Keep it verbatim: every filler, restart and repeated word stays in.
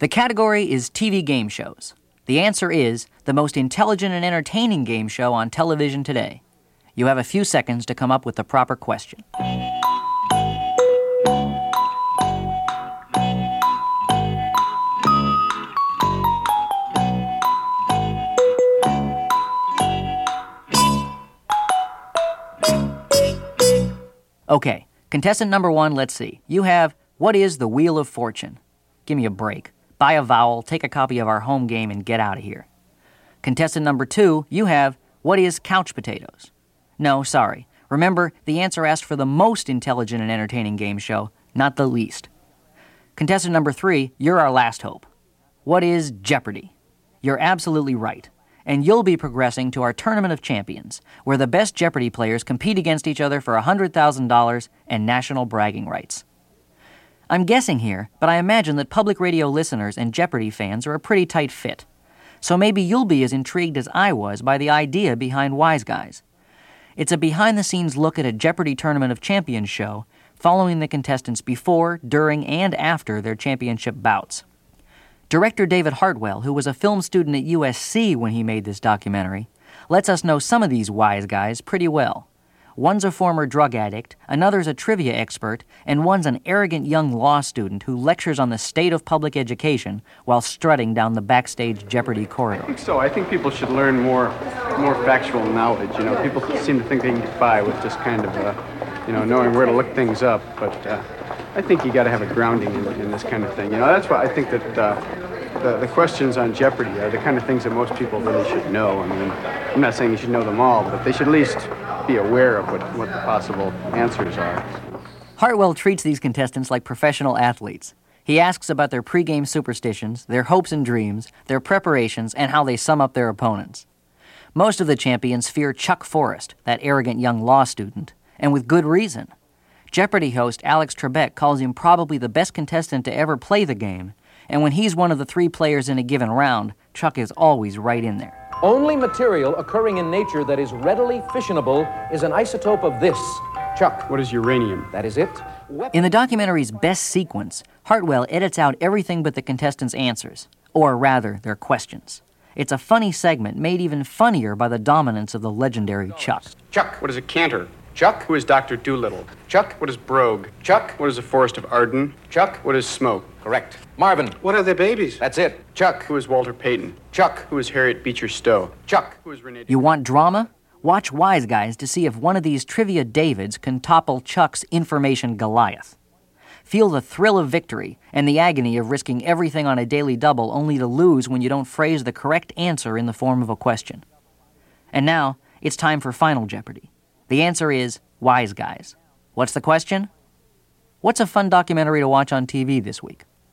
The category is T V game shows. The answer is the most intelligent and entertaining game show on television today. You have a few seconds to come up with the proper question. Okay, contestant number one, let's see. You have, what is the Wheel of Fortune? Give me a break. Buy a vowel, take a copy of our home game, and get out of here. Contestant number two, you have, what is couch potatoes? No, sorry. Remember, the answer asked for the most intelligent and entertaining game show, not the least. Contestant number three, you're our last hope. What is Jeopardy? You're absolutely right. And you'll be progressing to our Tournament of Champions, where the best Jeopardy players compete against each other for one hundred thousand dollars and national bragging rights. I'm guessing here, but I imagine that public radio listeners and Jeopardy fans are a pretty tight fit. So maybe you'll be as intrigued as I was by the idea behind Wise Guys. It's a behind-the-scenes look at a Jeopardy Tournament of Champions show, following the contestants before, during, and after their championship bouts. Director David Hartwell, who was a film student at U S C when he made this documentary, lets us know some of these Wise Guys pretty well. One's a former drug addict, another's a trivia expert, and one's an arrogant young law student who lectures on the state of public education while strutting down the backstage Jeopardy corridor. I think so. I think people should learn more more factual knowledge. You know, people seem to think they can get by with just kind of, uh, you know, knowing where to look things up, but uh, I think you got to have a grounding in, in this kind of thing. You know, that's why I think that uh, the, the questions on Jeopardy are the kind of things that most people really should know. I mean, I'm not saying you should know them all, but they should at least be aware of what, what the possible answers are. Hartwell treats these contestants like professional athletes. He asks about their pregame superstitions, their hopes and dreams, their preparations, and how they sum up their opponents. Most of the champions fear Chuck Forrest, that arrogant young law student, and with good reason. Jeopardy host Alex Trebek calls him probably the best contestant to ever play the game, and when he's one of the three players in a given round, Chuck is always right in there. Only material occurring in nature that is readily fissionable is an isotope of this. Chuck. What is uranium? That is it. In the documentary's best sequence, Hartwell edits out everything but the contestants' answers, or rather, their questions. It's a funny segment made even funnier by the dominance of the legendary Chuck. Chuck. What is a cantor? Chuck. Who is Doctor Doolittle? Chuck. What is brogue? Chuck. What is a forest of Arden? Chuck. What is smoke? Correct. Marvin. What are the babies? That's it. Chuck. Who is Walter Payton? Chuck. Who is Harriet Beecher Stowe? Chuck. Who is Renee? You want drama? Watch Wise Guys to see if one of these trivia Davids can topple Chuck's information Goliath. Feel the thrill of victory and the agony of risking everything on a daily double only to lose when you don't phrase the correct answer in the form of a question. And now, it's time for Final Jeopardy. The answer is Wise Guys. What's the question? What's a fun documentary to watch on T V this week?